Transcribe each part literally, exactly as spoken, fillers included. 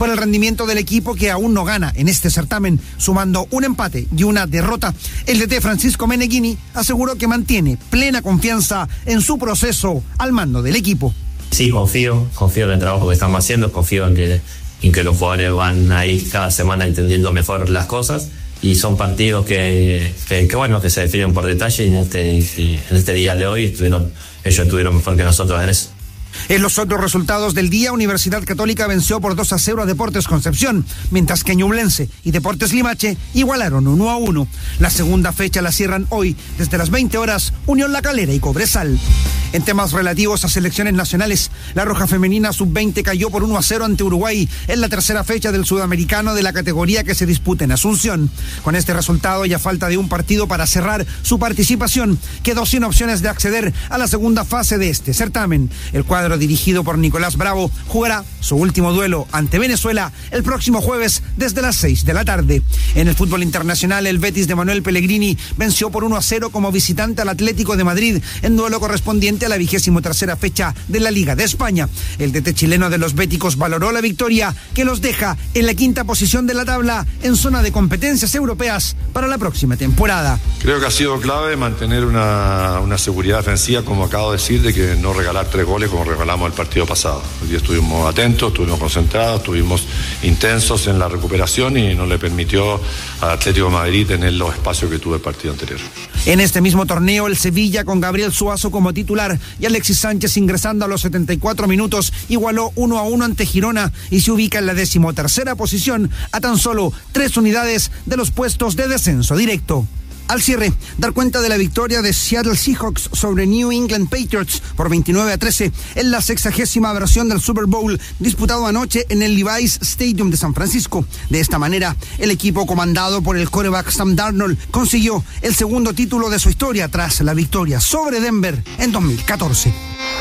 por el rendimiento del equipo que aún no gana en este certamen, sumando un empate y una derrota. El D T Francisco Meneghini aseguró que mantiene plena confianza en su proceso al mando del equipo. Sí, confío, confío en el trabajo que estamos haciendo, confío en que, en que los jugadores van ahí cada semana entendiendo mejor las cosas, y son partidos que, que, que bueno, que se definen por detalle, y en este, en este día de hoy estuvieron, ellos estuvieron mejor que nosotros en eso. En los otros resultados del día, Universidad Católica venció por dos a cero a Deportes Concepción, mientras que Ñublense y Deportes Limache igualaron uno a uno. La segunda fecha la cierran hoy, desde las veinte horas, Unión La Calera y Cobresal. En temas relativos a selecciones nacionales, la Roja Femenina sub veinte cayó por uno a cero ante Uruguay en la tercera fecha del Sudamericano de la categoría que se disputa en Asunción. Con este resultado y a falta de un partido para cerrar su participación, quedó sin opciones de acceder a la segunda fase de este certamen. El cuadro dirigido por Nicolás Bravo jugará su último duelo ante Venezuela el próximo jueves desde las seis de la tarde. En el fútbol internacional, el Betis de Manuel Pellegrini venció por uno a cero como visitante al Atlético de Madrid en duelo correspondiente a la vigésimo tercera fecha de la Liga de España. El D T chileno de los béticos valoró la victoria, que los deja en la quinta posición de la tabla en zona de competencias europeas para la próxima temporada. Creo que ha sido clave mantener una, una seguridad defensiva, como acabo de decir, de que no regalar tres goles como regalamos el partido pasado. Hoy día estuvimos atentos, estuvimos concentrados, estuvimos intensos en la recuperación y no le permitió al Atlético de Madrid tener los espacios que tuvo el partido anterior. En este mismo torneo, el Sevilla, con Gabriel Suazo como titular y Alexis Sánchez ingresando a los setenta y cuatro minutos, igualó uno a uno ante Girona y se ubica en la decimotercera posición, a tan solo tres unidades de los puestos de descenso directo. Al cierre, dar cuenta de la victoria de Seattle Seahawks sobre New England Patriots por veintinueve a trece en la sexagésima versión del Super Bowl disputado anoche en el Levi's Stadium de San Francisco. De esta manera, el equipo comandado por el quarterback Sam Darnold consiguió el segundo título de su historia tras la victoria sobre Denver en dos mil catorce.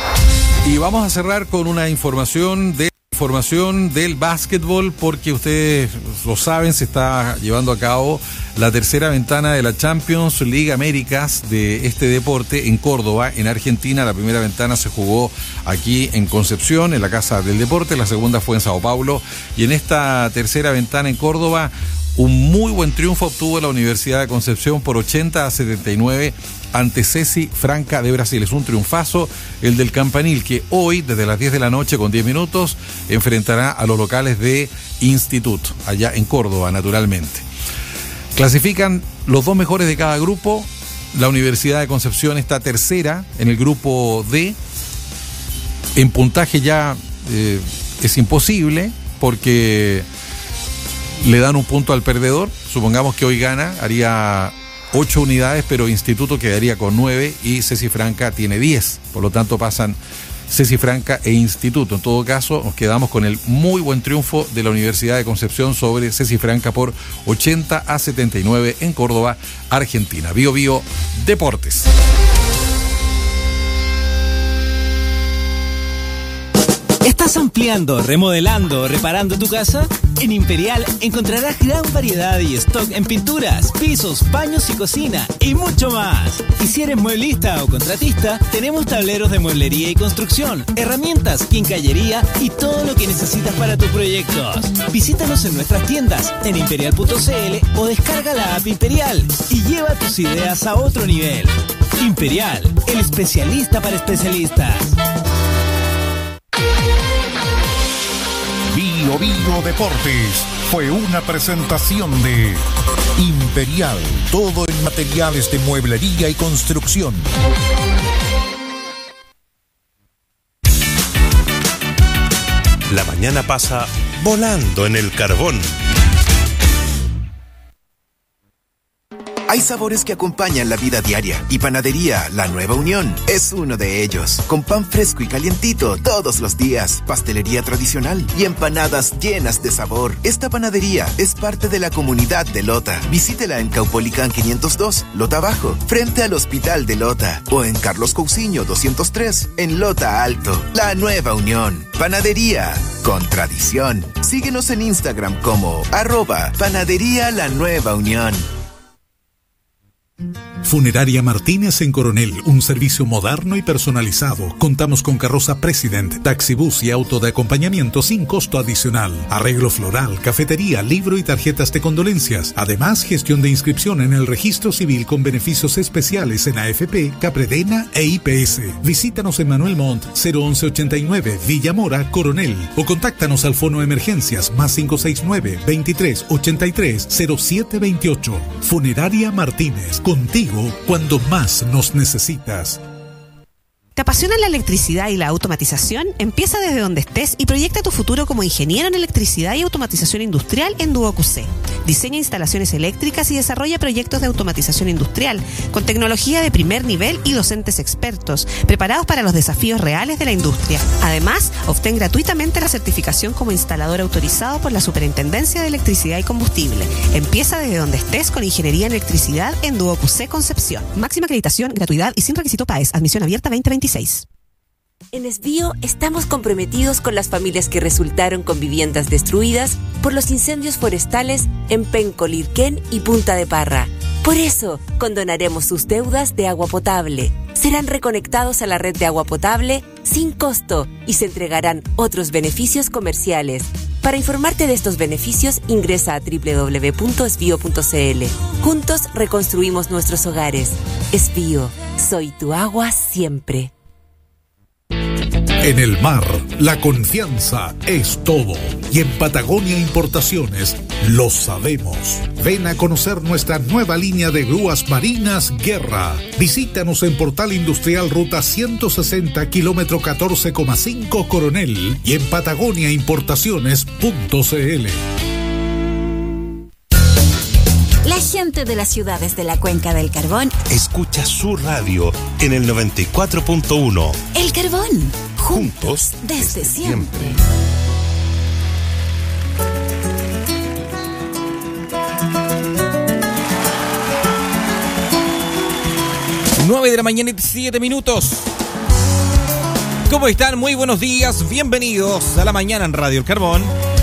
Y vamos a cerrar con una información de Información del básquetbol, porque ustedes lo saben, se está llevando a cabo la tercera ventana de la Champions League Américas de este deporte en Córdoba, en Argentina. La primera ventana se jugó aquí en Concepción, en la Casa del Deporte, la segunda fue en Sao Paulo, y en esta tercera ventana en Córdoba, un muy buen triunfo obtuvo la Universidad de Concepción por ochenta a setenta y nueve ante Ceci Franca de Brasil. Es un triunfazo el del Campanil, que hoy, desde las diez de la noche con diez minutos, enfrentará a los locales de Instituto, allá en Córdoba, naturalmente. Clasifican los dos mejores de cada grupo. La Universidad de Concepción está tercera en el grupo D. En puntaje ya eh, es imposible, porque le dan un punto al perdedor. Supongamos que hoy gana, haría ocho unidades, pero Instituto quedaría con nueve y Ceci Franca tiene diez. Por lo tanto, pasan Ceci Franca e Instituto. En todo caso, nos quedamos con el muy buen triunfo de la Universidad de Concepción sobre Ceci Franca por ochenta a setenta y nueve en Córdoba, Argentina. Bio Bio Deportes. ¿Estás ampliando, remodelando o reparando tu casa? En Imperial encontrarás gran variedad y stock en pinturas, pisos, baños y cocina y mucho más. Y si eres mueblista o contratista, tenemos tableros de mueblería y construcción, herramientas, quincallería y todo lo que necesitas para tus proyectos. Visítanos en nuestras tiendas en imperial punto c l o descarga la app Imperial y lleva tus ideas a otro nivel. Imperial, el especialista para especialistas. Bio Bio Deportes fue una presentación de Imperial, todo en materiales de mueblería y construcción. La mañana pasa volando en el carbón. Hay sabores que acompañan la vida diaria y Panadería La Nueva Unión es uno de ellos. Con pan fresco y calientito todos los días, pastelería tradicional y empanadas llenas de sabor. Esta panadería es parte de la comunidad de Lota. Visítela en Caupolicán quinientos dos, Lota Bajo, frente al Hospital de Lota, o en Carlos Cousiño doscientos tres, en Lota Alto. La Nueva Unión, panadería con tradición. Síguenos en Instagram como arroba Panadería La Nueva Unión. Funeraria Martínez en Coronel, un servicio moderno y personalizado. Contamos con carroza President, taxibús y auto de acompañamiento sin costo adicional. Arreglo floral, cafetería, libro y tarjetas de condolencias. Además, gestión de inscripción en el registro civil con beneficios especiales en A F P, Capredena e I P S. Visítanos en Manuel Montt, cero once ochenta y nueve, Villa Mora, Coronel. O contáctanos al fono emergencias más cinco seis nueve, veintitrés ochenta y tres, cero siete veintiocho. Funeraria Martínez, contigo cuando más nos necesitas. ¿Te apasiona la electricidad y la automatización? Empieza desde donde estés y proyecta tu futuro como ingeniero en electricidad y automatización industrial en Duo Q C. Diseña instalaciones eléctricas y desarrolla proyectos de automatización industrial con tecnología de primer nivel y docentes expertos, preparados para los desafíos reales de la industria. Además, obtén gratuitamente la certificación como instalador autorizado por la Superintendencia de Electricidad y Combustible. Empieza desde donde estés con ingeniería en electricidad en Duo Q C Concepción. Máxima acreditación, gratuidad y sin requisito P A E S. Admisión abierta veinte veintiséis. En Esbío estamos comprometidos con las familias que resultaron con viviendas destruidas por los incendios forestales en Penco, Lirquén y Punta de Parra. Por eso, condonaremos sus deudas de agua potable. Serán reconectados a la red de agua potable sin costo y se entregarán otros beneficios comerciales. Para informarte de estos beneficios, ingresa a doble u doble u doble u punto esbío punto c l. Juntos reconstruimos nuestros hogares. Esbío, soy tu agua siempre. En el mar, la confianza es todo. Y en Patagonia Importaciones lo sabemos. Ven a conocer nuestra nueva línea de grúas marinas Guerra. Visítanos en Portal Industrial Ruta ciento sesenta, kilómetro catorce coma cinco Coronel y en patagonia importaciones punto c l. La gente de las ciudades de la Cuenca del Carbón escucha su radio en el noventa y cuatro punto uno. El Carbón, juntos desde siempre. nueve de la mañana y siete minutos. ¿Cómo están? Muy buenos días. Bienvenidos a la mañana en Radio El Carbón.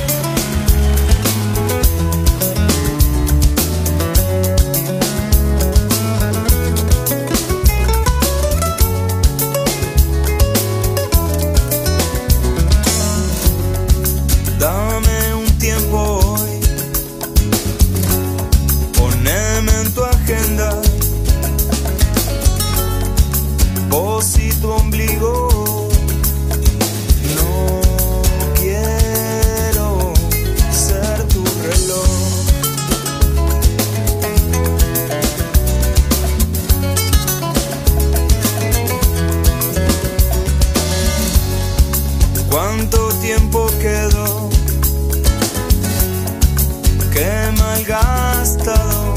Dame un tiempo hoy, poneme en tu agenda, vos y tu ombligo, no quiero ser tu reloj. ¿Cuánto tiempo quedó que malgastado?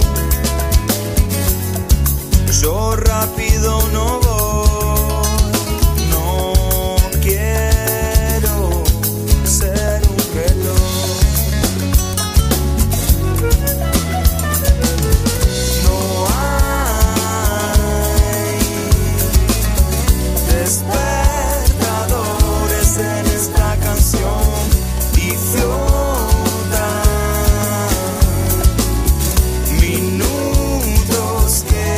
Yo rápido no voy, no quiero ser un reloj. No hay despertadores en esta canción y flotan minutos que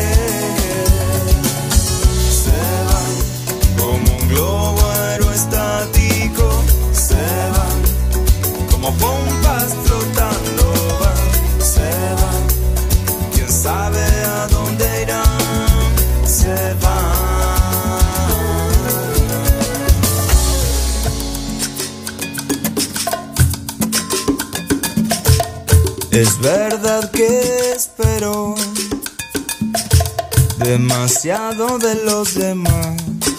se van como un globo aerostático, se van como pompas flotando, van, se van, quién sabe a dónde irán, se van. Es verdad que espero demasiado de los demás.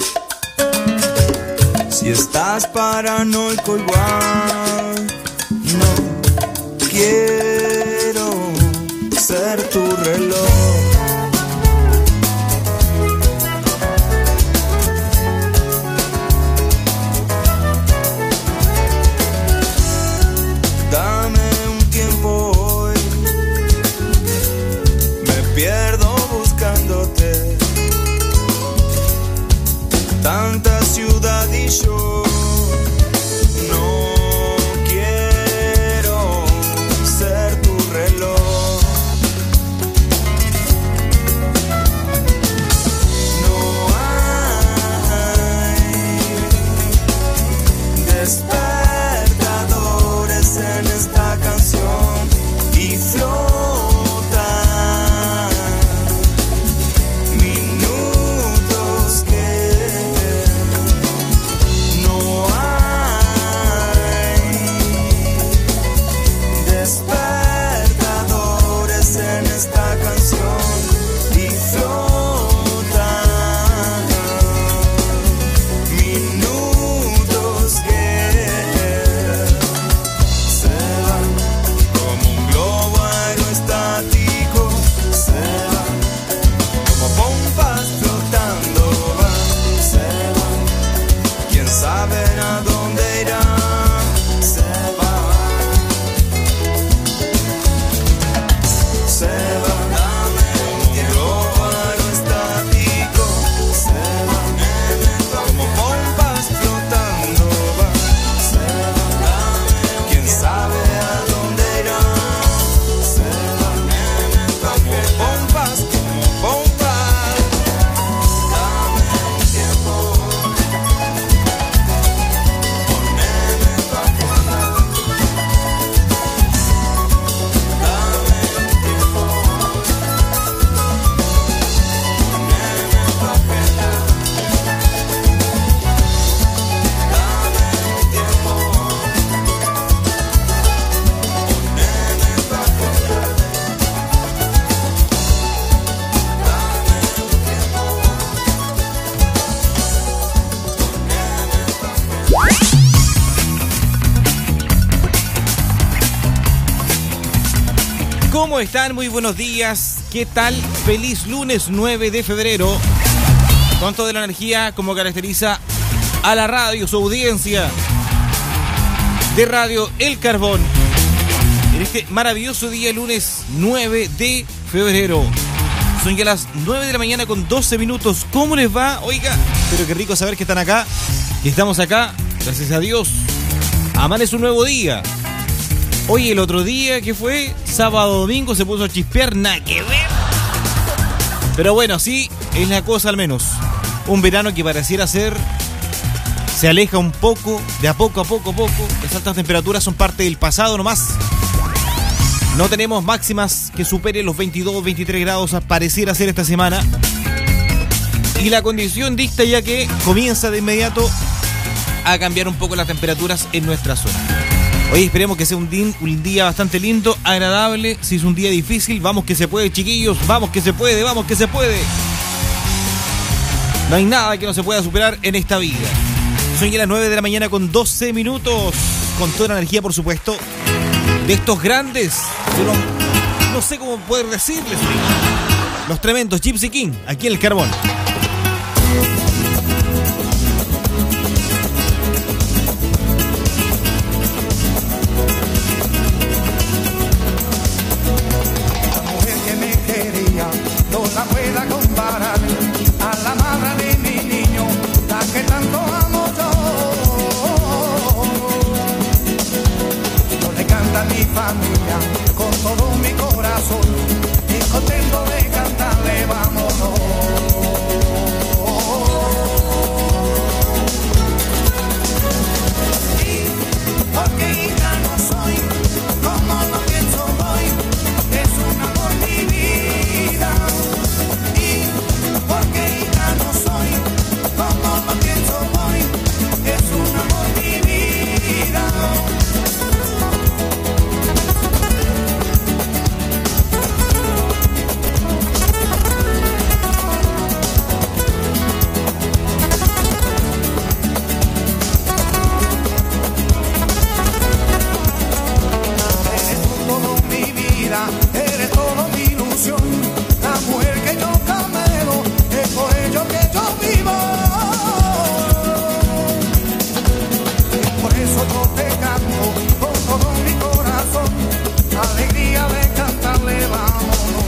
Si estás paranoico igual, no quiero ser tu reloj. Dame un tiempo hoy, me pierdo buscándote. Tanta ciudad y yo no quiero ser tu reloj. ¿Cómo están? Muy buenos días. ¿Qué tal? Feliz lunes nueve de febrero. Con toda la energía como caracteriza a la radio, su audiencia de Radio El Carbón. En este maravilloso día, lunes nueve de febrero. Son ya las nueve de la mañana con doce minutos. ¿Cómo les va? Oiga, pero qué rico saber que están acá. Que estamos acá, gracias a Dios. Amanece un nuevo día. Hoy el otro día, ¿qué fue? Sábado, domingo, se puso a chispear, nada que ver. Pero bueno, sí, es la cosa al menos. Un verano que pareciera ser... se aleja un poco, de a poco a poco a poco. Las altas temperaturas son parte del pasado nomás. No tenemos máximas que superen los veintidós, veintitrés grados, pareciera ser esta semana. Y la condición dicta ya que comienza de inmediato a cambiar un poco las temperaturas en nuestra zona. Hoy esperemos que sea un, din, un día bastante lindo, agradable. Si es un día difícil, vamos que se puede, chiquillos. Vamos que se puede, vamos que se puede. No hay nada que no se pueda superar en esta vida. Son ya las nueve de la mañana con doce minutos. Con toda la energía, por supuesto, de estos grandes, yo no, no sé cómo poder decirles, los tremendos Gypsy King, aquí en El Carbón. La mujer que me quería no la pueda comparar a la madre de mi niño, la que tanto amo yo. A mi familia con todo mi corazón y contento de cantarle vámonos. Y porque ya no soy como lo pienso hoy, es un amor mi vida. Y porque ya no soy como lo pienso hoy, es un amor mi vida. Eres todo mi ilusión, la mujer que yo camelo, es por ello que yo vivo. Por eso yo te canto con todo mi corazón, alegría de cantarle vámonos.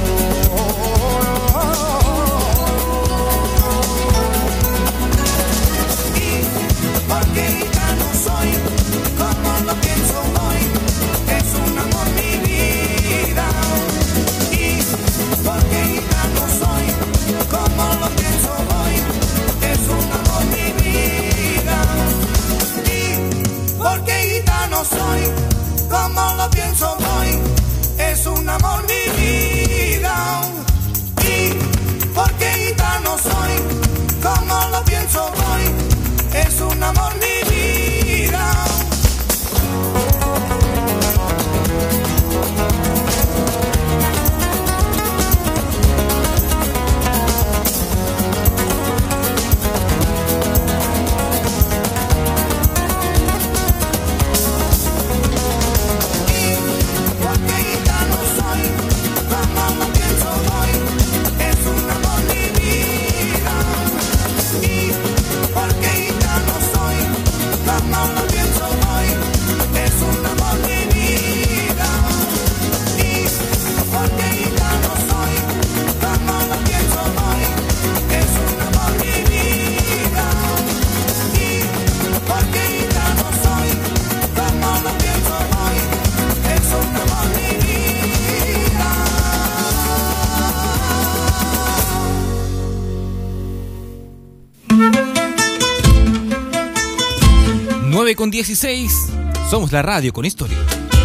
Y porque ya no soy como lo pienso hoy, es un amor mi vida. Y porque ya no soy como lo pienso hoy, es un amor mi vida. Y porque ya no soy como lo pienso hoy, es un amor mi vida. Y porque ya no soy como lo pienso hoy, es un amor mi vida. nueve con dieciséis, somos la radio con historia.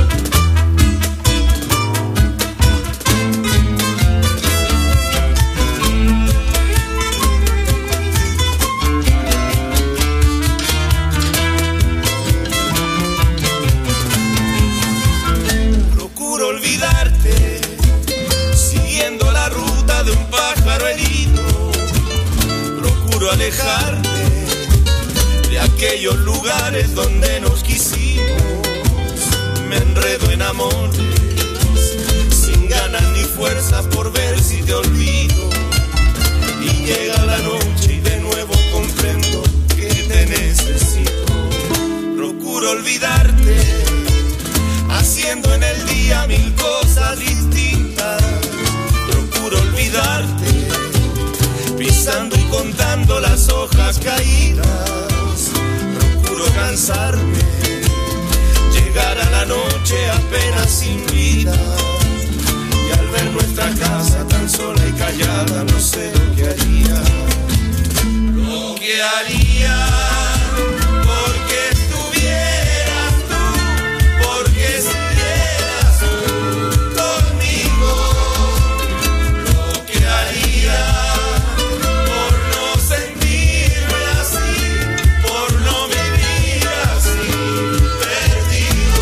Procuro olvidarte, siguiendo la ruta de un pájaro herido. Procuro alejarte de aquellos lugares donde nos quisimos. Me enredo en amores sin ganas fuerza por ver si te olvido. Y llega la noche y de nuevo comprendo que te necesito. Procuro olvidarte, haciendo en el día mil cosas distintas. Procuro olvidarte, pisando y contando las hojas caídas. Procuro cansarme, llegar a la noche apenas sin vida. Y al ver nuestra casa tan sola y callada, no sé lo que haría. Lo que haría, porque estuvieras tú, porque estuvieras tú conmigo. Lo que haría por no sentirme así, por no vivir así, perdido.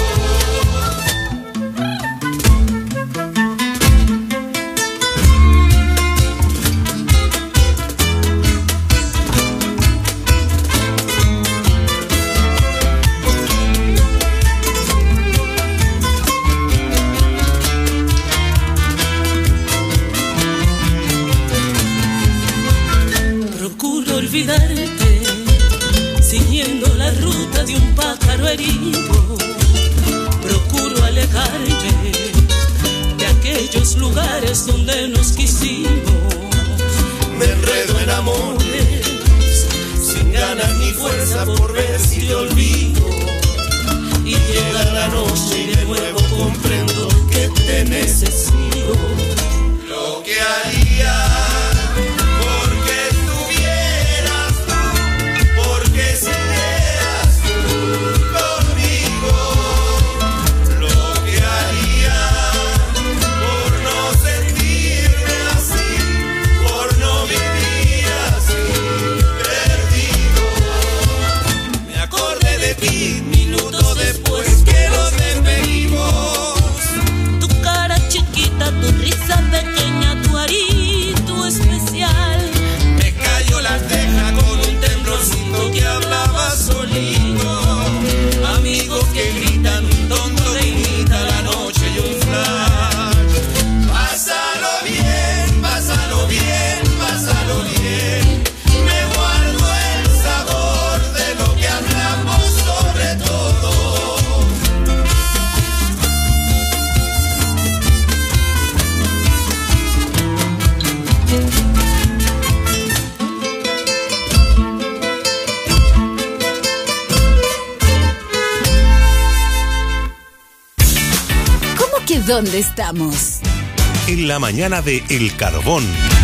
Procuro olvidarte, siguiendo la ruta de un pájaro herido. Procuro alejarme de aquellos lugares donde nos quisimos. Me enredo en amores, sin ganas ni fuerza por ver si te olvido. Y llega la noche y de nuevo comprendo que te necesito. Lo que haría, porque estuvieras tú, porque estuvieras tú conmigo. Lo que haría por no sentirme así, por no vivir así, perdido. Me acordé de ti minutos después que nos despedimos. Tu cara chiquita, tu risa pequeña, tu arito especial. Me cayó la ceja con un temblorcito que hablaba solito. Amigos que gritan, un tonto que imita la noche y un flash. Pásalo bien, pásalo bien, pásalo bien. Me guardo el sabor de lo que hablamos sobre todo. ¿Cómo que dónde estamos? En la mañana de El Carbón.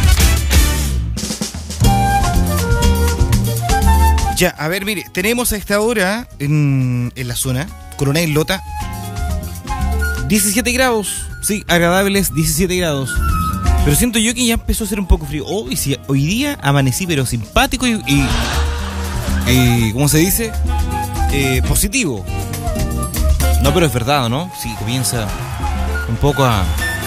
Ya, a ver, mire, tenemos a esta hora en, en la zona, Coronel Lota, diecisiete grados, sí, agradables diecisiete grados. Pero siento yo que ya empezó a hacer un poco frío. Hoy, sí, hoy día amanecí, pero simpático y, y, y ¿cómo se dice? Eh, positivo. No, pero es verdad, ¿no? Sí, comienza un poco a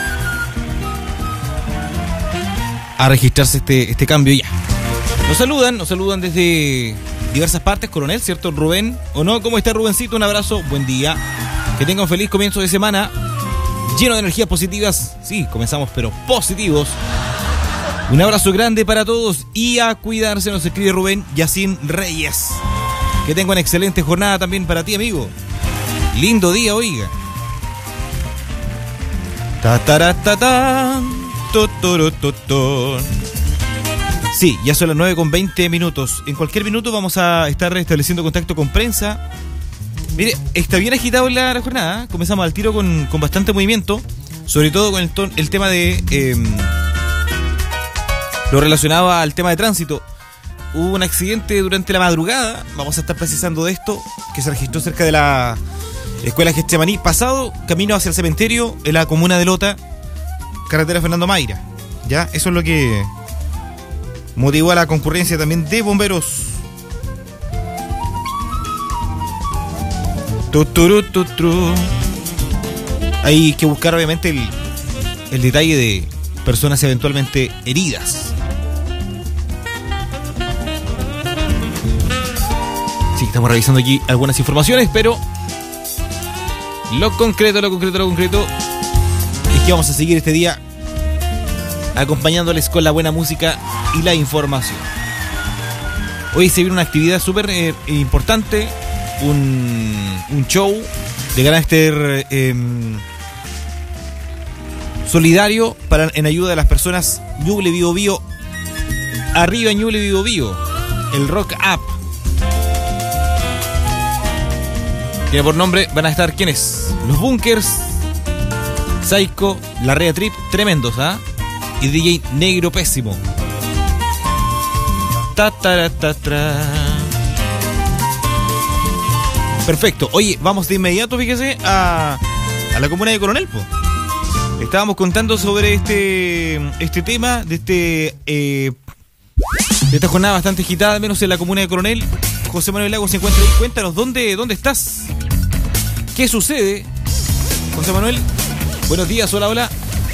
a registrarse este, este cambio ya. Nos saludan, nos saludan desde diversas partes, Coronel, ¿cierto? Rubén, ¿o no? ¿Cómo está Rubencito? Un abrazo, buen día. Que tenga un feliz comienzo de semana, lleno de energías positivas. Sí, comenzamos, pero positivos. Un abrazo grande para todos y a cuidarse, nos escribe Rubén Yacín Reyes. Que tenga una excelente jornada también para ti, amigo. Lindo día, oiga. Ta ta ta ta. Sí, ya son las nueve con veinte minutos. En cualquier minuto vamos a estar estableciendo contacto con prensa. Mire, está bien agitado la, la jornada. Comenzamos al tiro con, con bastante movimiento. Sobre todo con el, ton, el tema de... Eh, lo relacionado al tema de tránsito. Hubo un accidente durante la madrugada. Vamos a estar precisando de esto. Que se registró cerca de la Escuela Getsemaní. Pasado, camino hacia el cementerio en la comuna de Lota. Carretera Fernando Mayra. Ya, eso es lo que motivó a la concurrencia también de bomberos. Tuturu, tuturu. Hay que buscar obviamente el, el detalle de personas eventualmente heridas. Sí, estamos revisando aquí algunas informaciones, pero lo concreto, lo concreto, lo concreto es que vamos a seguir este día acompañándoles con la buena música y la información. Hoy se viene una actividad súper eh, importante, un, un show de carácter eh, solidario para, en ayuda de las personas. Ñuble Bio Bio, arriba Ñuble Bio Bio, el Rock Up. Tiene por nombre, van a estar ¿quiénes? Los Bunkers, Psycho, La Rea Trip, tremendos, ¿ah? Y D J Negro Pésimo. Ta, ta, ta, ta. Perfecto. Oye, vamos de inmediato, fíjese, a, a la comuna de Coronel, po. Estábamos contando sobre este este tema de este eh, de esta jornada bastante agitada, al menos en la comuna de Coronel. José Manuel Lago se encuentra ahí. Cuéntanos, ¿dónde, dónde estás? ¿Qué sucede? José Manuel, buenos días, hola, hola.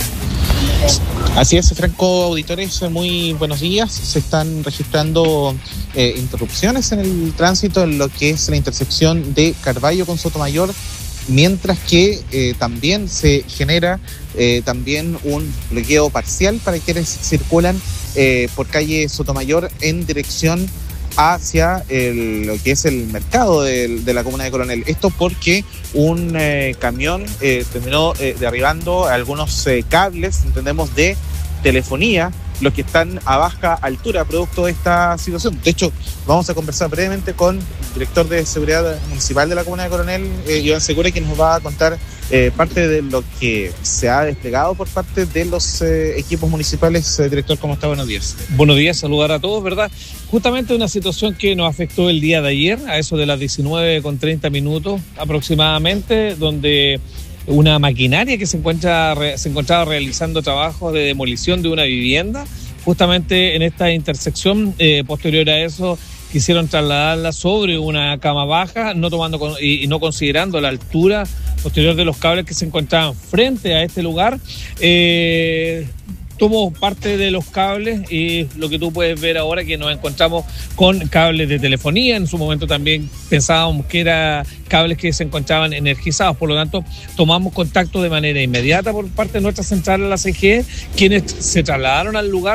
Así es, Franco, auditores, muy buenos días. Se están registrando eh, interrupciones en el tránsito en lo que es la intersección de Carvalho con Sotomayor, mientras que eh, también se genera eh, también un bloqueo parcial para quienes circulan eh, por calle Sotomayor en dirección hacia el, lo que es el mercado de, de la comuna de Coronel. Esto porque un eh, camión eh, terminó eh, derribando algunos eh, cables, entendemos, de telefonía, los que están a baja altura producto de esta situación. De hecho, vamos a conversar brevemente con el director de Seguridad Municipal de la comuna de Coronel, eh, Iván Segura, quien nos va a contar eh, parte de lo que se ha desplegado por parte de los eh, equipos municipales. Eh, director, ¿cómo está? Buenos días. Buenos días, saludar a todos, ¿verdad? Justamente una situación que nos afectó el día de ayer, a eso de las diecinueve con treinta minutos aproximadamente, donde una maquinaria que se encuentra se encontraba realizando trabajos de demolición de una vivienda, justamente en esta intersección, eh, posterior a eso quisieron trasladarla sobre una cama baja, no tomando con, y, y no considerando la altura posterior de los cables que se encontraban frente a este lugar. Eh, Tomó parte de los cables y lo que tú puedes ver ahora que nos encontramos con cables de telefonía. En su momento también pensábamos que eran cables que se encontraban energizados, por lo tanto tomamos contacto de manera inmediata por parte de nuestra central, la C G E, quienes se trasladaron al lugar.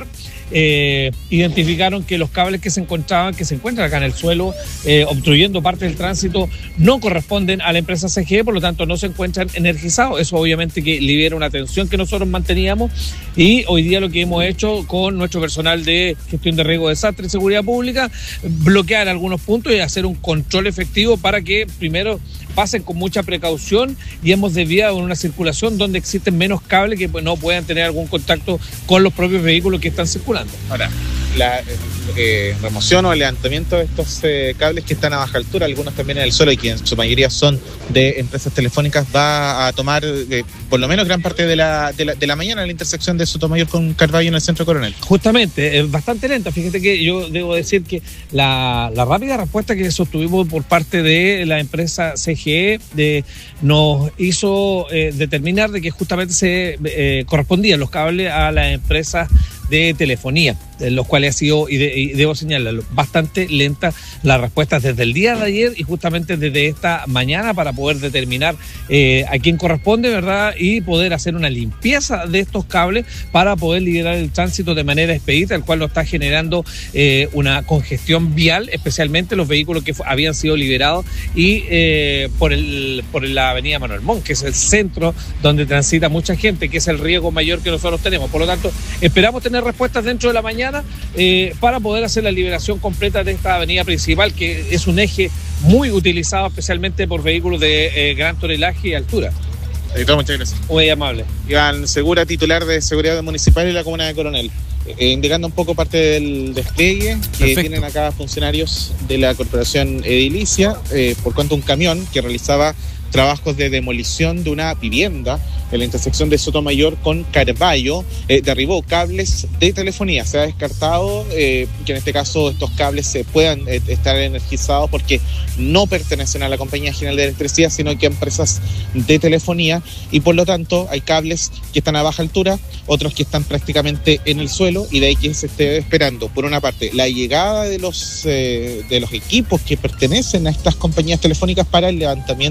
Eh, identificaron que los cables que se encontraban, que se encuentran acá en el suelo, eh, obstruyendo parte del tránsito, no corresponden a la empresa C G E, por lo tanto no se encuentran energizados. Eso obviamente que libera una tensión que nosotros manteníamos, y hoy día lo que hemos hecho con nuestro personal de gestión de riesgo de desastre y seguridad pública, bloquear algunos puntos y hacer un control efectivo para que primero pasen con mucha precaución, y hemos desviado en una circulación donde existen menos cables que pues, no puedan tener algún contacto con los propios vehículos que están circulando. Ahora, la eh, remoción o el levantamiento de estos eh, cables que están a baja altura, algunos también en el suelo y que en su mayoría son de empresas telefónicas, va a tomar eh, por lo menos gran parte de la, de la, de la mañana en la intersección de Sotomayor con Carvalho en el centro de Coronel. Justamente, es bastante lenta. Fíjate que yo debo decir que la, la rápida respuesta que sostuvimos por parte de la empresa C G E de, nos hizo eh, determinar de que justamente se eh, correspondían los cables a las empresas de telefonía, en los cuales ha sido, y, de, y debo señalarlo, bastante lenta la respuesta desde el día de ayer y justamente desde esta mañana para poder determinar eh, a quién corresponde, ¿verdad? Y poder hacer una limpieza de estos cables para poder liberar el tránsito de manera expedita, el cual nos está generando eh, una congestión vial, especialmente los vehículos que habían sido liberados y eh, por el por la avenida Manuel Montt, que es el centro donde transita mucha gente, que es el riesgo mayor que nosotros tenemos. Por lo tanto, esperamos tener respuestas dentro de la mañana eh, para poder hacer la liberación completa de esta avenida principal, que es un eje muy utilizado especialmente por vehículos de eh, gran tonelaje y altura. Editor, muchas gracias. Muy amable. Iván Segura, titular de Seguridad Municipal de la comuna de Coronel. Eh, indicando un poco parte del despliegue que Perfecto. Tienen acá funcionarios de la Corporación Edilicia, eh, por cuanto un camión que realizaba trabajos de demolición de una vivienda en la intersección de Sotomayor con Carvalho, eh, derribó cables de telefonía. Se ha descartado eh, que en este caso estos cables se puedan eh, estar energizados porque no pertenecen a la Compañía General de Electricidad, sino que a empresas de telefonía, y por lo tanto hay cables que están a baja altura, otros que están prácticamente en el suelo, y de ahí que se esté esperando, por una parte, la llegada de los, eh, de los equipos que pertenecen a estas compañías telefónicas para el levantamiento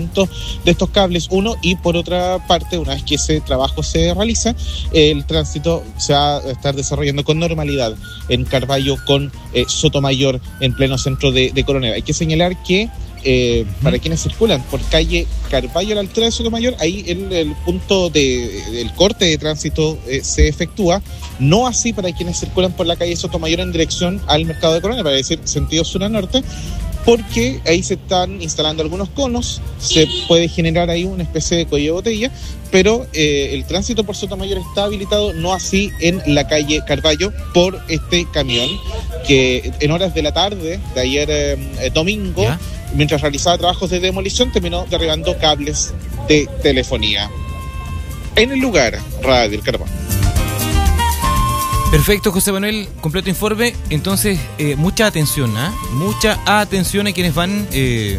de estos cables, uno, y por otra parte, una vez que ese trabajo se realiza, el tránsito se va a estar desarrollando con normalidad en Carvalho con eh, Sotomayor en pleno centro de, de Coronel. Hay que señalar que Eh, uh-huh. para quienes circulan por calle Carvalho a la altura de Sotomayor, ahí el, el punto de, del corte de tránsito eh, se efectúa, no así para quienes circulan por la calle Sotomayor en dirección al mercado de Coronel, para decir sentido sur a norte, porque ahí se están instalando algunos conos, se puede generar ahí una especie de cuello de botella, pero eh, el tránsito por Sotomayor está habilitado, no así en la calle Carvalho por este camión que en horas de la tarde de ayer eh, domingo, ¿ya?, mientras realizaba trabajos de demolición, terminó derribando cables de telefonía. En el lugar, Radio El Carbón. Perfecto, José Manuel, completo informe. Entonces, eh, mucha atención, ¿ah? ¿eh? Mucha atención a quienes van, eh,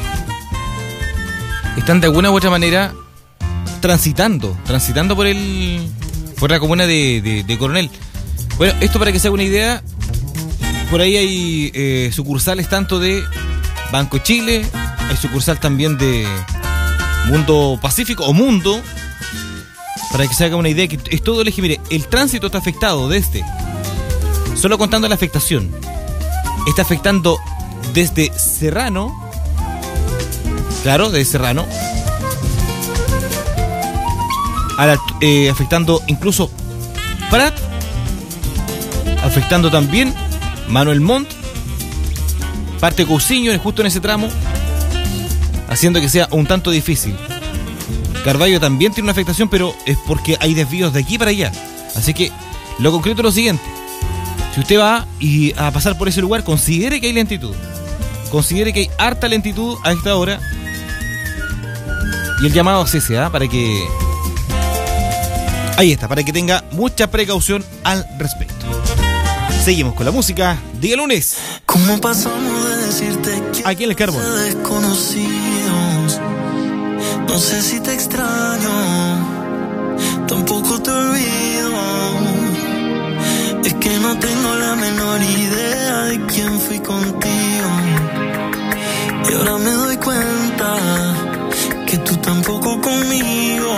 están de alguna u otra manera transitando, transitando por el, por la comuna de, de, de Coronel. Bueno, esto para que se haga una idea, por ahí hay eh, sucursales tanto de Banco Chile, hay sucursal también de Mundo Pacífico o Mundo, para que se haga una idea que es todo el eje. Mire, el tránsito está afectado desde, solo contando la afectación, está afectando desde Serrano, claro, desde Serrano, a la, eh, afectando incluso Prat, afectando también Manuel Montt, parte de Cousiño, justo en ese tramo, haciendo que sea un tanto difícil. Carvalho también tiene una afectación, pero es porque hay desvíos de aquí para allá. Así que lo concreto es lo siguiente: si usted va y a pasar por ese lugar, considere que hay lentitud, considere que hay harta lentitud a esta hora, y el llamado es ese, ¿eh? para que ahí está, para que tenga mucha precaución al respecto. Seguimos con la música día lunes. ¿Cómo pasamos de decirte que aquí en El Carbón? Desconocidos. No sé si te extraño, tampoco te olvido. Es que no tengo la menor idea de quién fui contigo. Y ahora me doy cuenta que tú tampoco conmigo.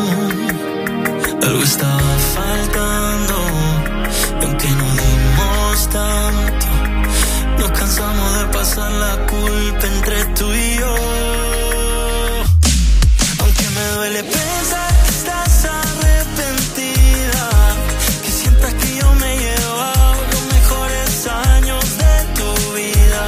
Algo estaba faltando, aunque no dimos tanto, nos cansamos de pasar la culpa entre tú y yo. Aunque me duele pensar que estás arrepentida, que sientas que yo me he llevado los mejores años de tu vida.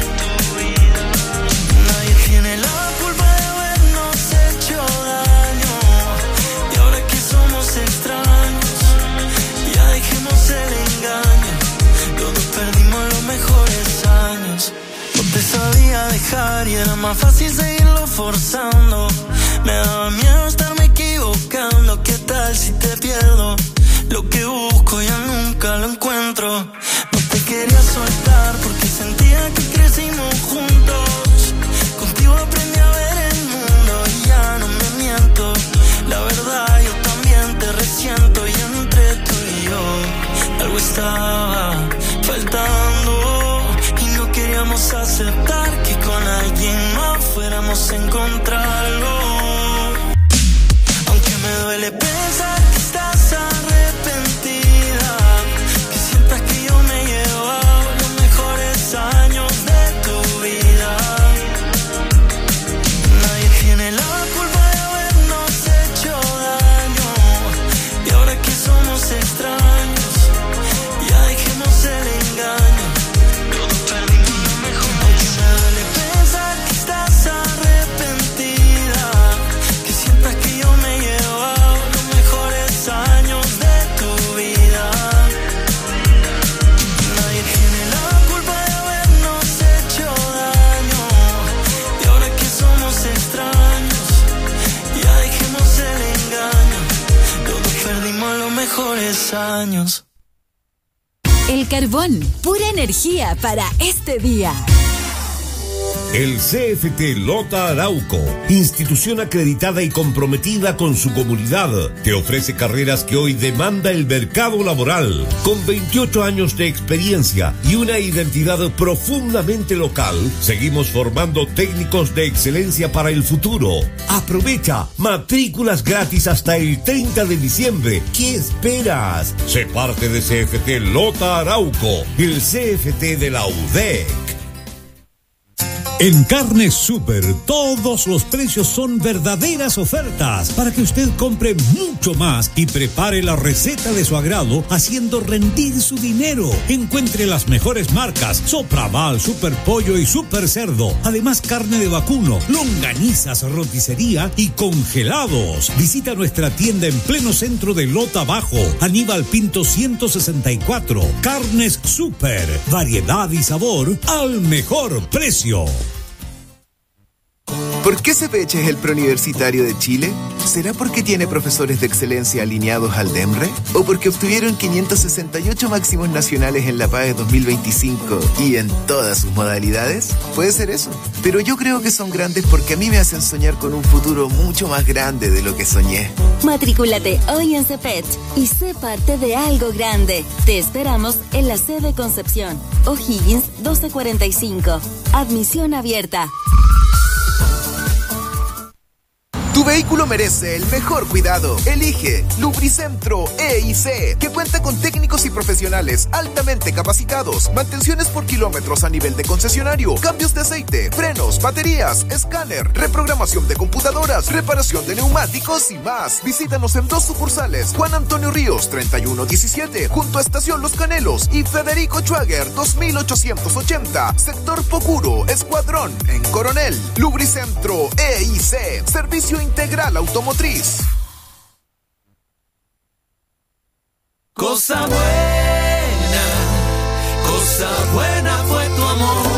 Nadie tiene la culpa de habernos hecho daño, y ahora que somos extraños, ya dejemos el engaño. Todos perdimos los mejores años. No te sabía dejar y era más fácil seguirlo forzando. Me daba miedo estarme equivocando. ¿Qué tal si te pierdo? Lo que busco ya nunca lo encuentro. No te quería soltar porque sentía que crecimos juntos. Contigo aprendí a ver el mundo y ya no me miento. La verdad yo también te resiento, y entre tú y yo algo estaba faltando, y no queríamos aceptar que con alguien más fuéramos a encontrarlo. Aunque me duele pensar que estás arrepentida, que sientas que yo me he llevado los mejores años de tu vida. Nadie tiene la culpa de habernos hecho daño, y ahora que somos extraños, ya dejemos el engaño. Todos perdimos lo mejor. Aunque me duele pensar que estás arrepentida, que sientas que yo me he llevado los mejores años de tu vida. Nadie tiene la culpa de habernos hecho daño, y ahora que somos extraños, ya dejemos el engaño. Todos perdimos los mejores años. El Carbón, pura energía para este día. El C F T Lota Arauco, institución acreditada y comprometida con su comunidad, te ofrece carreras que hoy demanda el mercado laboral. Con veintiocho años de experiencia y una identidad profundamente local, seguimos formando técnicos de excelencia para el futuro. Aprovecha, matrículas gratis hasta el treinta de diciembre. ¿Qué esperas? Sé parte de C F T Lota Arauco, el C F T de la U D E C. En Carnes Super, todos los precios son verdaderas ofertas para que usted compre mucho más y prepare la receta de su agrado, haciendo rendir su dinero. Encuentre las mejores marcas: Sopraval, Super Pollo y Super Cerdo. Además, carne de vacuno, longanizas, roticería y congelados. Visita nuestra tienda en pleno centro de Lota Bajo, Aníbal Pinto ciento sesenta y cuatro. Carnes Super, variedad y sabor al mejor precio. ¿Por qué Cepeche es el preuniversitario de Chile? ¿Será porque tiene profesores de excelencia alineados al DEMRE? ¿O porque obtuvieron quinientos sesenta y ocho máximos nacionales en la PAES dos mil veinticinco y en todas sus modalidades? Puede ser eso, pero yo creo que son grandes porque a mí me hacen soñar con un futuro mucho más grande de lo que soñé. Matrículate hoy en Cepech y sé parte de algo grande. Te esperamos en la sede Concepción, O'Higgins doce cuarenta y cinco. Admisión abierta. Tu vehículo merece el mejor cuidado. Elige Lubricentro E y C, que cuenta con técnicos y profesionales altamente capacitados, mantenciones por kilómetros a nivel de concesionario, cambios de aceite, frenos, baterías, escáner, reprogramación de computadoras, reparación de neumáticos y más. Visítanos en dos sucursales: Juan Antonio Ríos treinta y uno diecisiete, junto a Estación Los Canelos, y Federico Schwager dos mil ochocientos ochenta, sector Pocuro, Escuadrón, en Coronel. Lubricentro E y C, servicio integral automotriz. Cosa buena, cosa buena fue tu amor.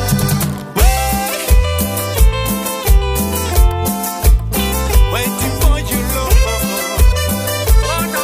Waiting for your love. Oh, no,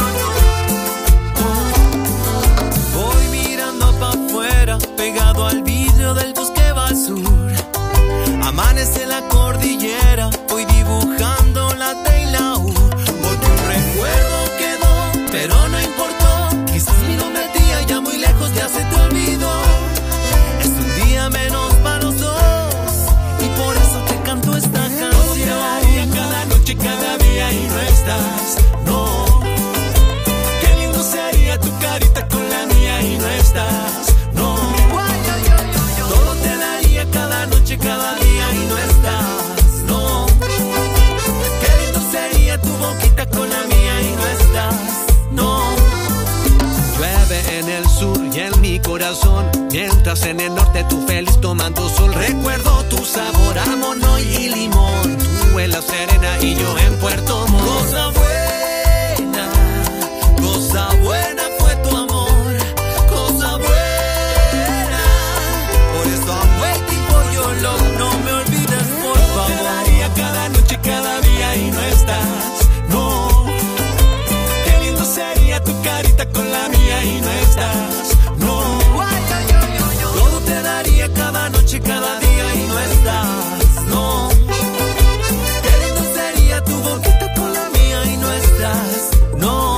no, no, no. Voy mirando pa' afuera, pegado al vidrio del bosque va al sur. Amanece la cordillera, voy dibujando la T y la U. Porque un recuerdo quedó, pero no importó. Quizás mi nombre a ti allá muy lejos ya se te olvidó. Es un día menos para los dos, y por eso te canto esta canción. Todo te daría cada noche, cada día y no estás, no. Qué lindo sería tu carita con la mía y no estás, no. Todo te daría cada noche, cada día y no estás, no. Qué lindo sería tu boquita con la mía y no estás, no. Llueve en el sur y en mi corazón, mientras en el norte tú feliz tomando sol. Recuerdo tu sabor a monoy y limón, tú en La Serena y yo en Puerto Montt. Cosa buena, cosa buena fue tu amor, cosa buena. Por eso I'm waiting for your love, no me olvides por favor. Te daría cada noche, cada día y no estás, no. Qué lindo sería tu carita con la mía y no estás, no. Todo te daría cada noche, cada día y no estás, no. Qué lindo sería tu boquita con la mía y no estás, no.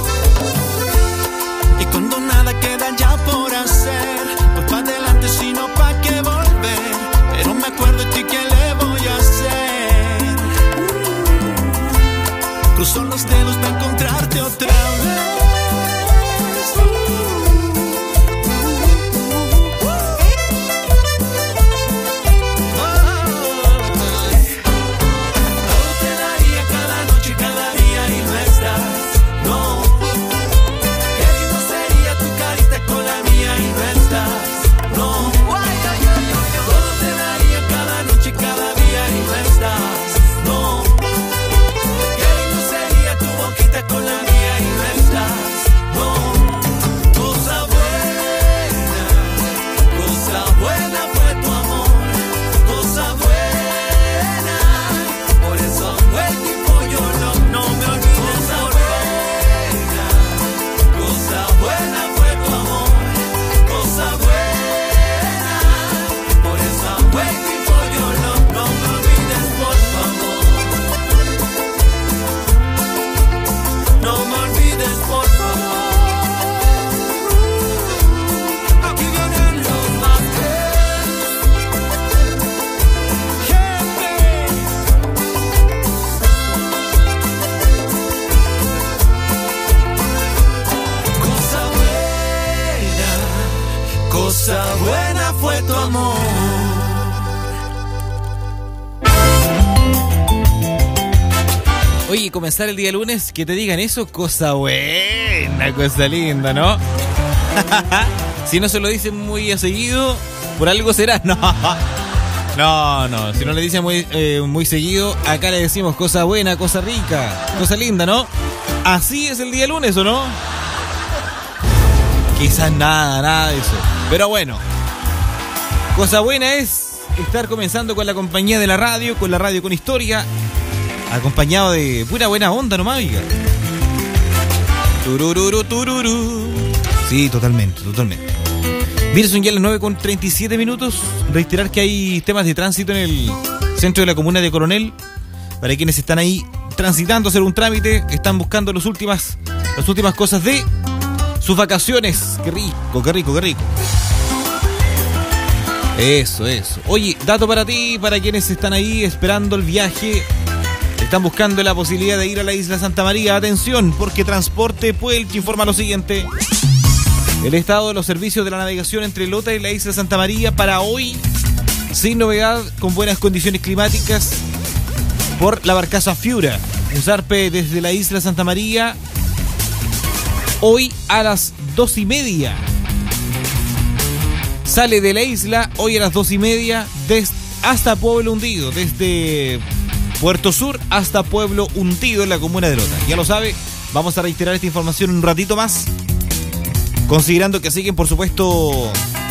Y cuando nada queda ya por hacer, pues pa' adelante sino pa' qué volver. Pero me acuerdo de ti, ¿qué le voy a hacer? Cruzo los dedos para encontrarte otra vez. Todo te daría cada noche, cada día y no estás, no. Qué lindo sería tu carita con la mía y no estás, no. Todo te daría cada noche, cada día y no estás, no. Qué lindo sería tu boquita con la mía y no estás, no. cosa buena fue tu amor. Oye, comenzar el día lunes, que te digan eso, cosa buena, cosa linda, ¿no? Si no se lo dicen muy a seguido, por algo será. No, no, no. Si no le dicen muy, eh, muy seguido, acá le decimos cosa buena, cosa rica, cosa linda, ¿no? Así es el día lunes, ¿o no? Quizás nada, nada de eso. Pero bueno, cosa buena es estar comenzando con la compañía de la radio, con la radio con historia, acompañado de pura buena onda nomás, oiga. Turururu, tururú. Sí, totalmente, totalmente. Mire, son ya las nueve con treinta y siete minutos. Reiterar que hay temas de tránsito en el centro de la comuna de Coronel. Para quienes están ahí transitando, hacer un trámite, están buscando los últimas, las últimas cosas de sus vacaciones. Qué rico, qué rico, qué rico. Eso, eso. Oye, dato para ti, para quienes están ahí esperando el viaje, están buscando la posibilidad de ir a la isla Santa María. Atención, porque Transporte Puelch informa lo siguiente. El estado de los servicios de la navegación entre Lota y la isla Santa María para hoy, sin novedad, con buenas condiciones climáticas, por la barcaza Fiura. Un zarpe desde la isla Santa María, hoy a las dos y media. Sale de la isla hoy a las dos y media des, hasta Pueblo Hundido, desde Puerto Sur hasta Pueblo Hundido en la comuna de Lota. Ya lo sabe, vamos a reiterar esta información un ratito más, considerando que siguen, por supuesto,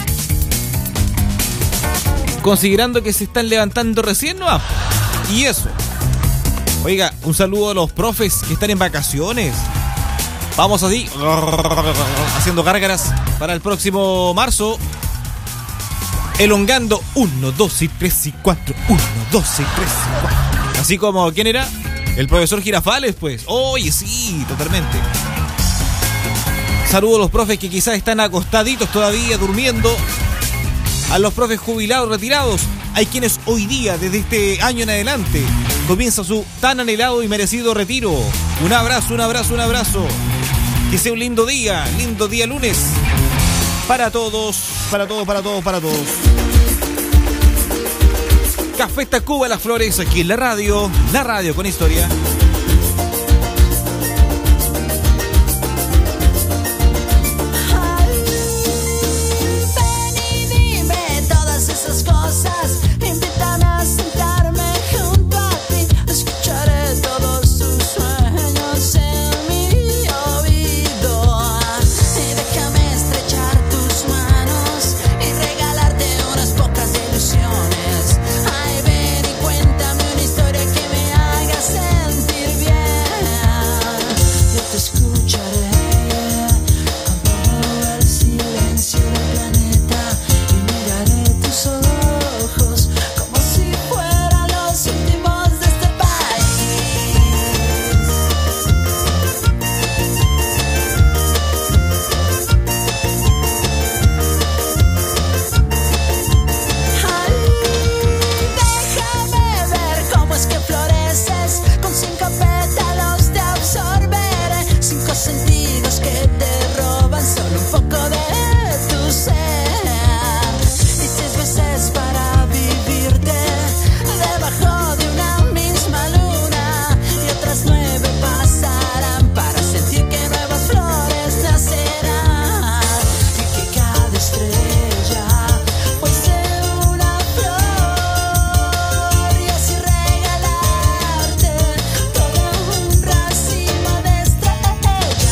considerando que se están levantando recién, ¿no? Y eso. Oiga, un saludo a los profes que están en vacaciones. Vamos así, haciendo gárgaras para el próximo marzo. Elongando uno, dos y tres y cuatro. uno, dos y tres y cuatro. Así como, ¿quién era? El profesor Girafales, pues. Oye, sí, totalmente. Saludos a los profes que quizás están acostaditos todavía, durmiendo. A los profes jubilados, retirados. Hay quienes hoy día, desde este año en adelante, comienza su tan anhelado y merecido retiro. Un abrazo, un abrazo, un abrazo. Que sea un lindo día, lindo día lunes. Para todos, para todos, para todos, para todos. Café Tacuba Las Flores, aquí en la radio, la radio con historia. Cosas, invítame a sentarme junto a ti, escucharé todos tus sueños en mi oído y déjame estrechar tus manos y regalarte unas pocas ilusiones. Ay, ven y cuéntame una historia que me haga sentir bien. Yo te escucharé con todo el silencio del planeta y miraré tus ojos como si fueran los últimos de este país. Ay, déjame ver cómo es que floreces. Con cinco pétalos te absorberé. Cinco sentidos que te roban solo un poco de tu ser. Y seis veces para vivirte debajo de una misma luna, y otras nueve pasarán para sentir que nuevas flores nacerán, y que cada estrella fuese una flor, y así regalarte todo un racimo de estrellas.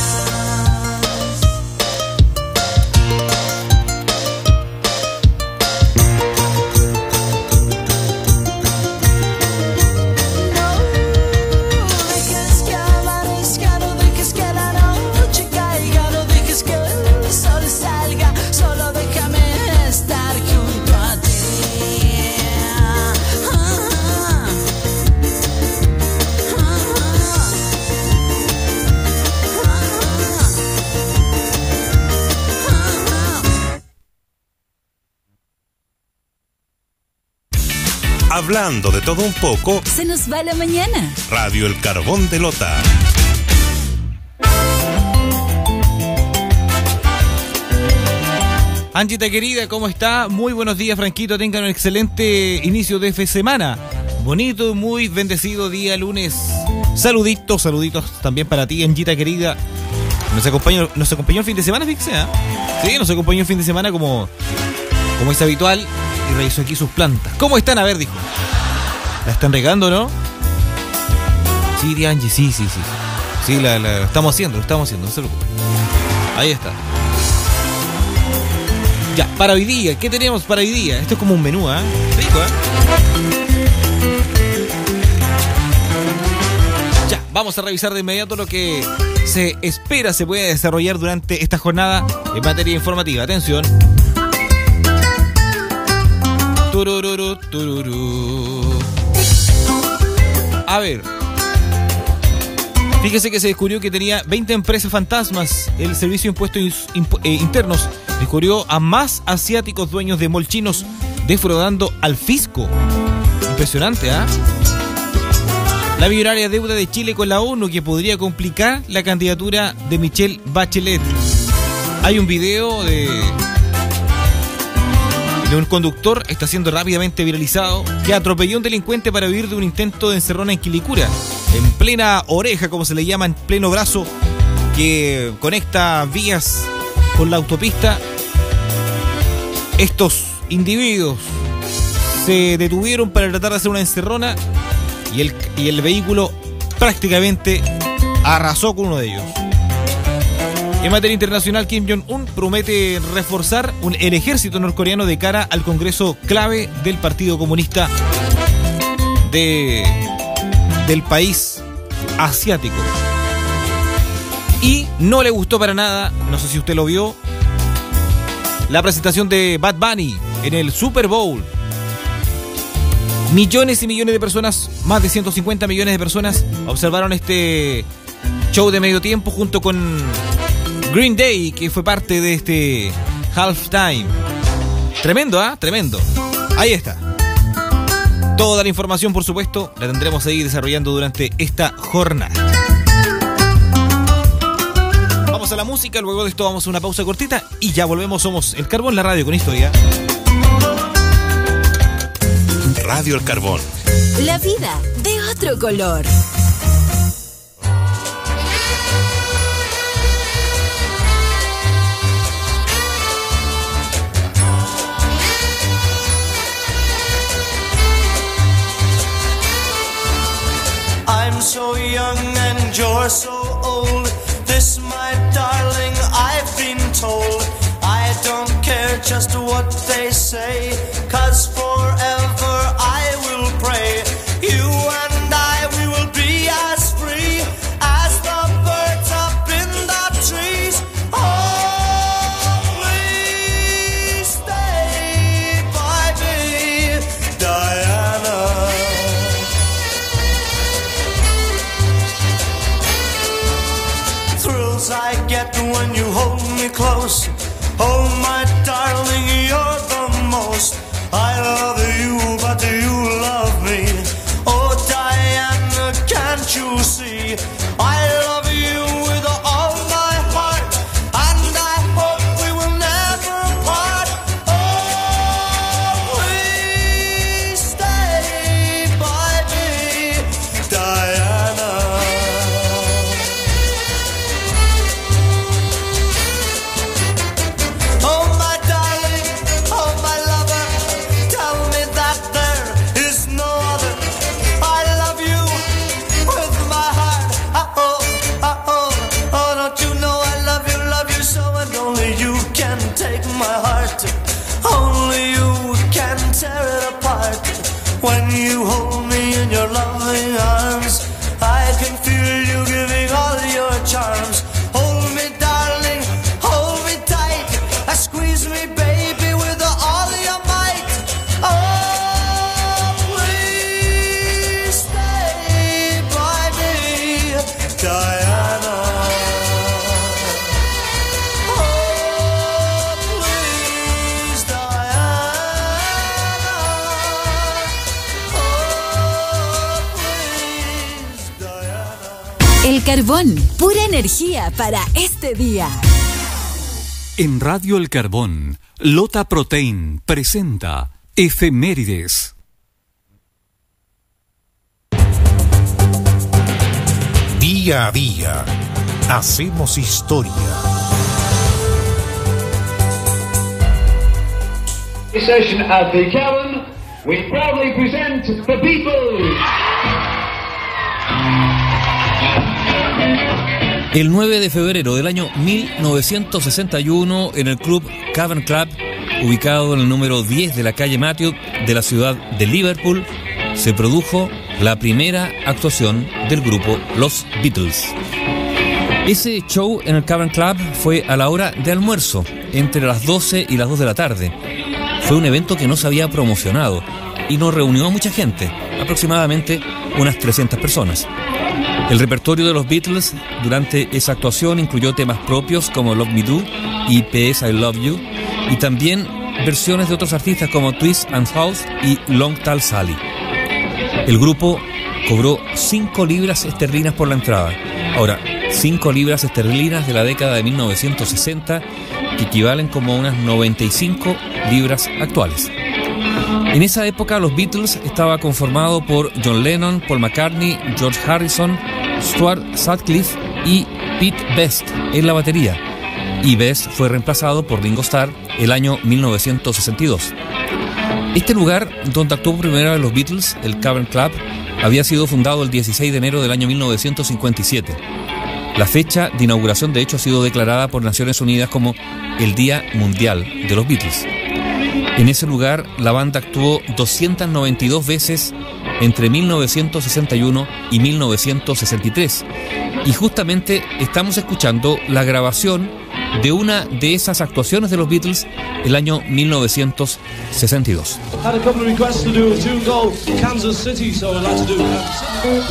No dejes que amanezca, no dejes que la noche caiga, no dejes que el sol salga, solo déjame estar junto a ti. Hablando de todo un poco, Se nos va la mañana. Radio El Carbón de Lota. Angita querida, ¿cómo está? Muy buenos días, Franquito. Tengan un excelente inicio de semana. Bonito y muy bendecido día lunes. Saluditos, saluditos también para ti, Angita querida. Nos acompañó, nos acompañó el fin de semana, fíjese, ¿eh? Sí, nos acompañó el fin de semana como, como es habitual y revisó aquí sus plantas. ¿Cómo están? A ver, dijo. ¿La están regando, no? Sí, de Angie, sí, sí, sí. Sí, la, la, lo estamos haciendo, lo estamos haciendo, no se preocupe. Ahí está. Ya, para hoy día, ¿qué teníamos para hoy día? Esto es como un menú, ¿eh? Rico, ¿eh? Ya, vamos a revisar de inmediato lo que se espera se puede desarrollar durante esta jornada en materia informativa. Atención. Turururu, tururú. A ver. Fíjese que se descubrió que tenía veinte empresas fantasmas. El Servicio de Impuestos Impu- eh, Internos descubrió a más asiáticos dueños de mall chinos defraudando al fisco. Impresionante, ¿ah? ¿eh? La millonaria deuda de Chile con la ONU que podría complicar la candidatura de Michelle Bachelet. Hay un video de, de un conductor, está siendo rápidamente viralizado, que atropelló a un delincuente para huir de un intento de encerrona en Quilicura. En plena oreja, como se le llama, en pleno brazo, que conecta vías con la autopista. Estos individuos se detuvieron para tratar de hacer una encerrona y el, y el vehículo prácticamente arrasó con uno de ellos. En materia internacional, Kim Jong-un promete reforzar un, el ejército norcoreano de cara al congreso clave del Partido Comunista de... del país asiático. Y no le gustó para nada, no sé si usted lo vio, la presentación de Bad Bunny en el Super Bowl. Millones y millones de personas, más de ciento cincuenta millones de personas observaron este show de medio tiempo junto con Green Day, que fue parte de este halftime. Tremendo, ¿ah? ¿eh? Tremendo. Ahí está. Toda la información, por supuesto, la tendremos ahí desarrollando durante esta jornada. Vamos a la música, luego de esto vamos a una pausa cortita y ya volvemos. Somos El Carbón, la radio con historia. Radio El Carbón. La vida de otro color. I'm so young and you're so old. This, my darling, I've been told. I don't care just what they say, 'cause forever I will pray. You and I, we will be as free as the birds up in the trees. Oh, please stay by me, Diana. Thrills I get when you hold me close. Oh, my darling, you're the most. I love you, but do you love me? Oh, Diana, can't you see? I love you with all my heart, and I hope we will never part. Oh, please stay by me, Diana. Oh, my darling, oh, my lover, tell me that there is no other. I love you with my heart. Oh, oh, oh, oh, oh, don't you know I love you, love you so, and only you can take my heart. Only you can tear it apart. When you hold me in your loving arms, I can feel you giving all your charms. Hold me, darling, hold me tight. Squeeze me, baby, with all your might. Oh, please stay by me, Diana. Oh, please, Diana. Oh, please, Diana. El Carbón, pura energía para este día. En Radio El Carbón, Lota Protein presenta Efemérides. Día a día, hacemos historia. This session at the Cavern, we proudly present the Beatles. El nueve de febrero del año mil novecientos sesenta y uno, en el club Cavern Club, ubicado en el número diez de la calle Matthew de la ciudad de Liverpool, se produjo la primera actuación del grupo Los Beatles. Ese show en el Cavern Club fue a la hora de almuerzo, entre las doce y las dos de la tarde. Fue un evento que no se había promocionado y nos reunió a mucha gente, aproximadamente unas trescientas personas. El repertorio de los Beatles durante esa actuación incluyó temas propios como Love Me Do y P S I Love You, y también versiones de otros artistas como Twist and Shout y Long Tall Sally. El grupo cobró cinco libras esterlinas por la entrada. Ahora, cinco libras esterlinas de la década de mil novecientos sesenta, que equivalen como a unas noventa y cinco libras actuales. En esa época los Beatles estaba conformado por John Lennon, Paul McCartney, George Harrison, Stuart Sutcliffe y Pete Best en la batería, y Best fue reemplazado por Ringo Starr el año mil novecientos sesenta y dos. Este lugar donde actuó por primera vez los Beatles, el Cavern Club, había sido fundado el dieciséis de enero del año mil novecientos cincuenta y siete. La fecha de inauguración, de hecho, ha sido declarada por Naciones Unidas como el Día Mundial de los Beatles. En ese lugar, la banda actuó doscientas noventa y dos veces entre mil novecientos sesenta y uno y mil novecientos sesenta y tres. Y justamente estamos escuchando la grabación de una de esas actuaciones de los Beatles el año mil novecientos sesenta y dos. Had a couple of requests to do a tune called Kansas City, so I'd like to do Kansas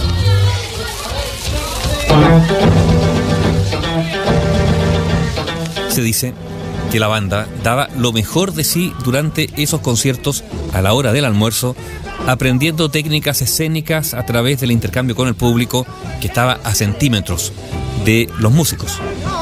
City. Se dice que la banda daba lo mejor de sí durante esos conciertos a la hora del almuerzo, aprendiendo técnicas escénicas a través del intercambio con el público, que estaba a centímetros de los músicos.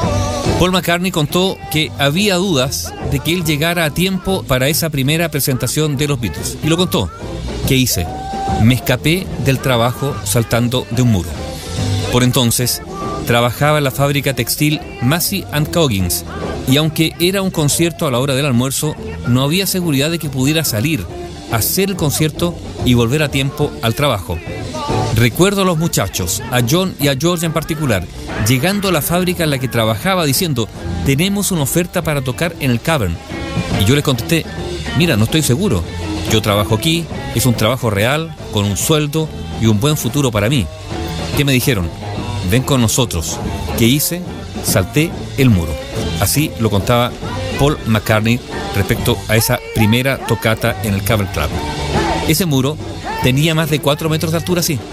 Paul McCartney contó que había dudas de que él llegara a tiempo para esa primera presentación de los Beatles, y lo contó. ¿Qué hice? Me escapé del trabajo saltando de un muro. Por entonces trabajaba en la fábrica textil Massey and Coggins, y aunque era un concierto a la hora del almuerzo, no había seguridad de que pudiera salir, hacer el concierto y volver a tiempo al trabajo. Recuerdo a los muchachos, a John y a George en particular, llegando a la fábrica en la que trabajaba diciendo: tenemos una oferta para tocar en el Cavern. Y yo les contesté: mira, no estoy seguro, yo trabajo aquí, es un trabajo real, con un sueldo y un buen futuro para mí. ¿Qué me dijeron? Ven con nosotros. ¿Qué hice? Salté el muro. Así lo contaba Paul McCartney respecto a esa primera tocata en el Cavern Club. Ese muro tenía más de cuatro metros de altura, sí.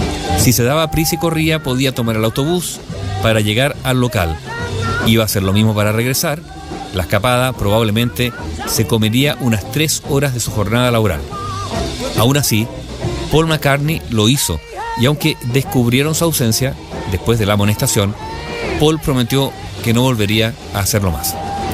Si se daba prisa y corría, podía tomar el autobús para llegar al local. Iba a hacer lo mismo para regresar. La escapada probablemente se comería unas tres horas de su jornada laboral. Aún así, Paul McCartney lo hizo, y aunque descubrieron su ausencia después de la amonestación, Paul prometió que no volvería a hacerlo más.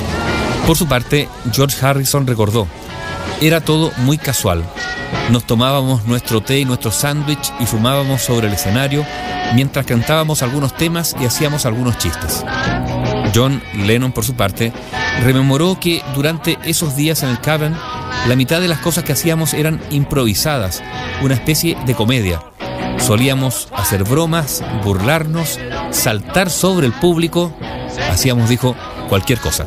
Por su parte, George Harrison recordó: era todo muy casual. Nos tomábamos nuestro té y nuestro sándwich y fumábamos sobre el escenario mientras cantábamos algunos temas y hacíamos algunos chistes. John Lennon, por su parte, rememoró que durante esos días en el Cavern, la mitad de las cosas que hacíamos eran improvisadas, una especie de comedia. Solíamos hacer bromas, burlarnos, saltar sobre el público. Hacíamos, dijo, cualquier cosa.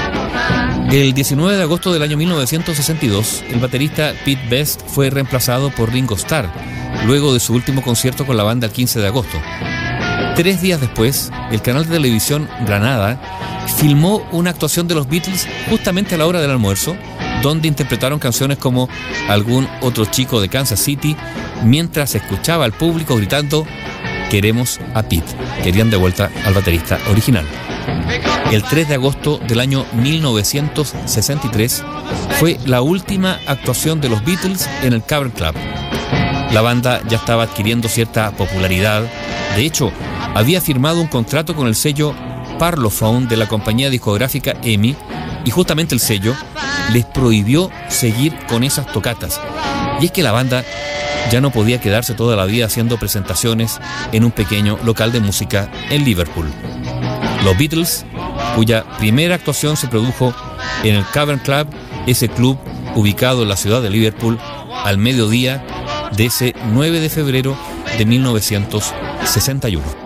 El diecinueve de agosto del año mil novecientos sesenta y dos, el baterista Pete Best fue reemplazado por Ringo Starr, luego de su último concierto con la banda el quince de agosto. Tres días después, el canal de televisión Granada filmó una actuación de los Beatles justamente a la hora del almuerzo, donde interpretaron canciones como Algún otro chico de Kansas City, mientras escuchaba al público gritando: queremos a Pete. Querían de vuelta al baterista original. El tres de agosto del año mil novecientos sesenta y tres fue la última actuación de los Beatles en el Cavern Club. La banda ya estaba adquiriendo cierta popularidad. De hecho, había firmado un contrato con el sello Parlophone de la compañía discográfica E M I, y justamente el sello les prohibió seguir con esas tocatas. Y es que la banda ya no podía quedarse toda la vida haciendo presentaciones en un pequeño local de música en Liverpool. Los Beatles, cuya primera actuación se produjo en el Cavern Club, ese club ubicado en la ciudad de Liverpool, al mediodía de ese nueve de febrero de mil novecientos sesenta y uno.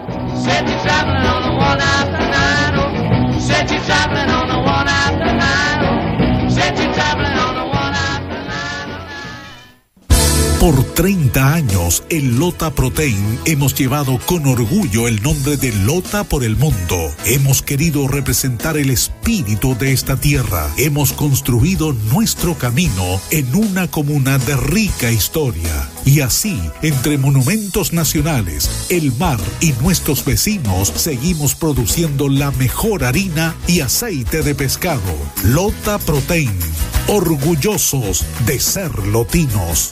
Por treinta años, en Lota Protein hemos llevado con orgullo el nombre de Lota por el mundo. Hemos querido representar el espíritu de esta tierra. Hemos construido nuestro camino en una comuna de rica historia. Y así, entre monumentos nacionales, el mar y nuestros vecinos, seguimos produciendo la mejor harina y aceite de pescado. Lota Protein, orgullosos de ser lotinos.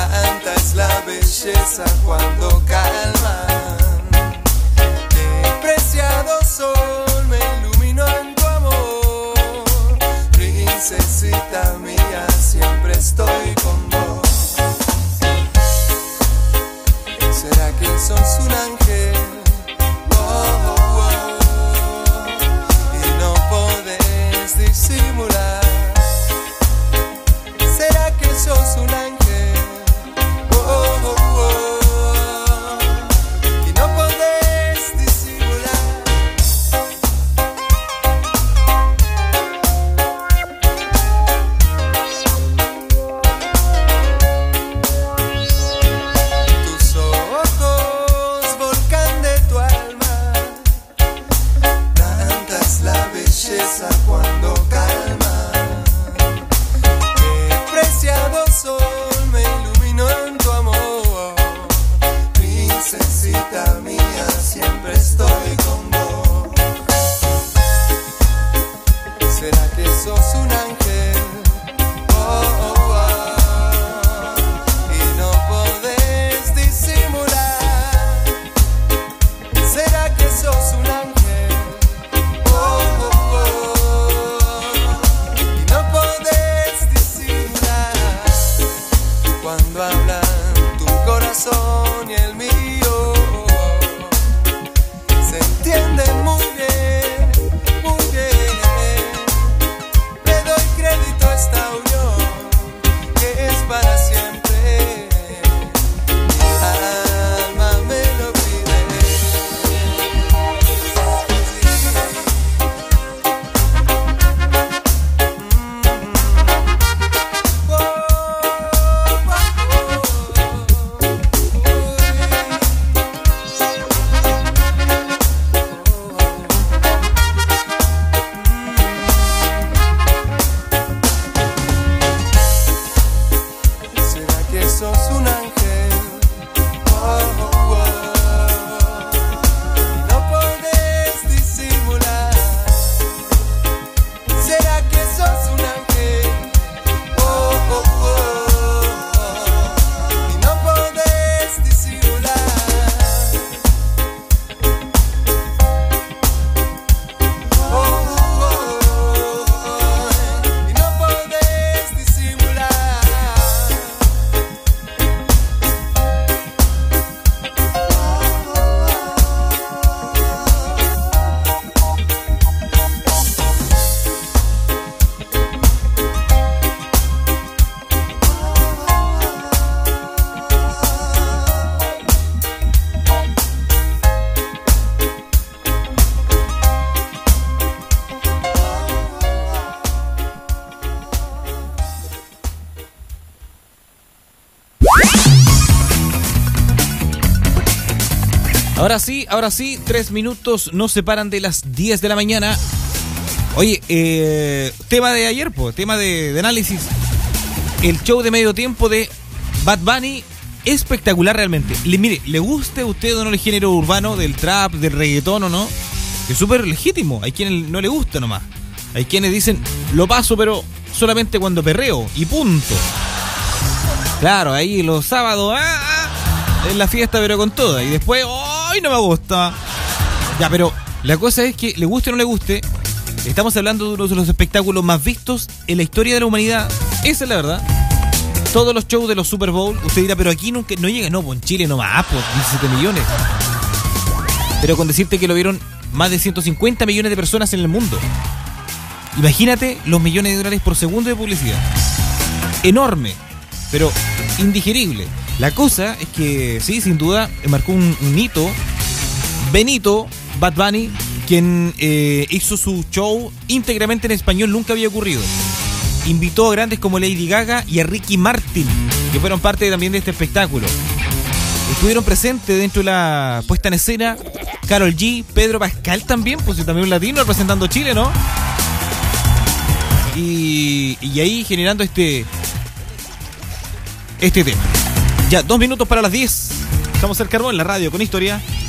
Cuando calman, te Ahora sí, ahora sí, tres minutos nos separan de las diez de la mañana. Oye, eh, tema de ayer, pues, tema de, de análisis. El show de medio tiempo de Bad Bunny, espectacular realmente. Le, mire, le guste a usted o no el género urbano, del trap, del reggaetón o no, es súper legítimo. Hay quienes no le gusta nomás. Hay quienes dicen, lo paso pero solamente cuando perreo y punto. Claro, ahí los sábados, ah, ah, en la fiesta pero con toda. Y después, ¡ay, no me gusta! Ya, pero la cosa es que le guste o no le guste, estamos hablando de uno de los espectáculos más vistos en la historia de la humanidad. Esa es la verdad. Todos los shows de los Super Bowl, usted dirá, pero aquí nunca, no llega, no, pues en Chile nomás, pues diecisiete millones. Pero con decirte que lo vieron más de ciento cincuenta millones de personas en el mundo. Imagínate los millones de dólares por segundo de publicidad. Enorme, pero indigerible. La cosa es que, sí, sin duda, marcó un, un hito. Benito, Bad Bunny, quien eh, hizo su show íntegramente en español, nunca había ocurrido. Invitó a grandes como Lady Gaga y a Ricky Martin, que fueron parte también de este espectáculo. Estuvieron presentes dentro de la puesta en escena Karol G, Pedro Pascal también, pues también un latino representando Chile, ¿no? Y, y ahí generando este este tema. Ya, dos minutos para las diez. Estamos al carbón en la radio con historia.